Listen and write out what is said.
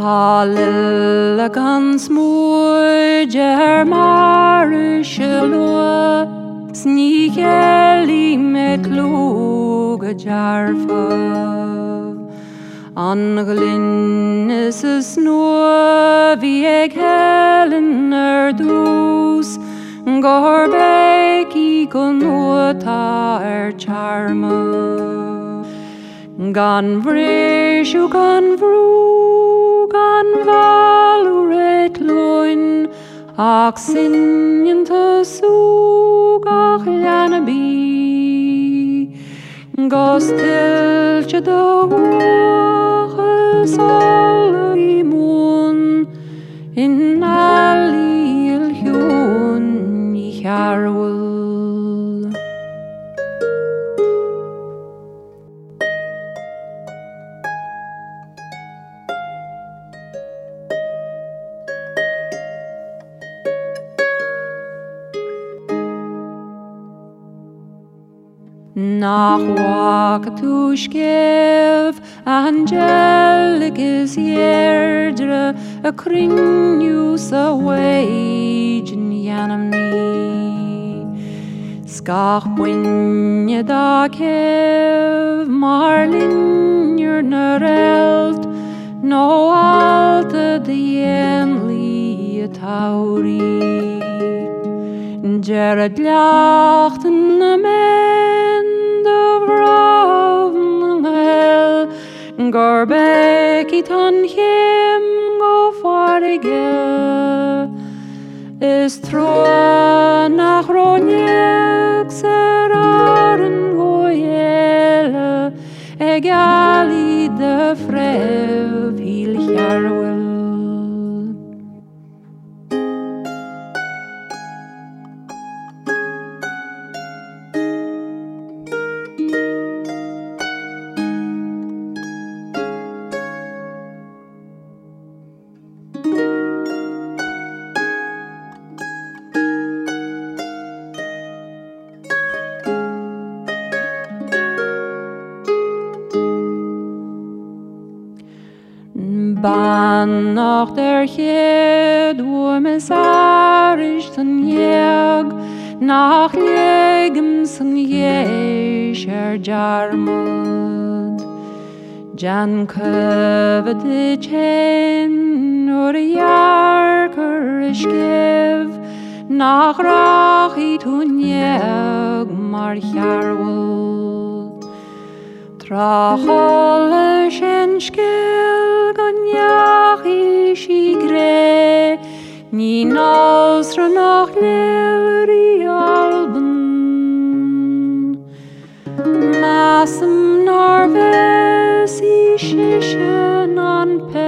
Lille gan smooider marische lua, sniegeli met kloge jarfa. Anglin is a snoer wie eg hellen dus, gorbeki gon uta charme. Gan vrish u gan vru, gan valuret loin, ach sinjen te sug ach lanabi. Gos tiltje de woche sol I moon, in alli il hjun I charwul. Nach wakatushkev angelic is yerdre a crinus a wage in yanamni. Skach winje da kev marlinjer nerelt no alte dienli a tauri. Jared lachten a Gorbeki tan him go farige is tro nach ronek seraren goyele egali de frev hil jarwel. Ban nach der Ched mes arish ten jeg nach legem sen jesher jarmud. Jan követ chen or jarker ishkev nach rachit hun jeg mar jarwul. Trachole shenshkel ganyach ishigre ni nosra nach leleri alben masem narves ishishen an pe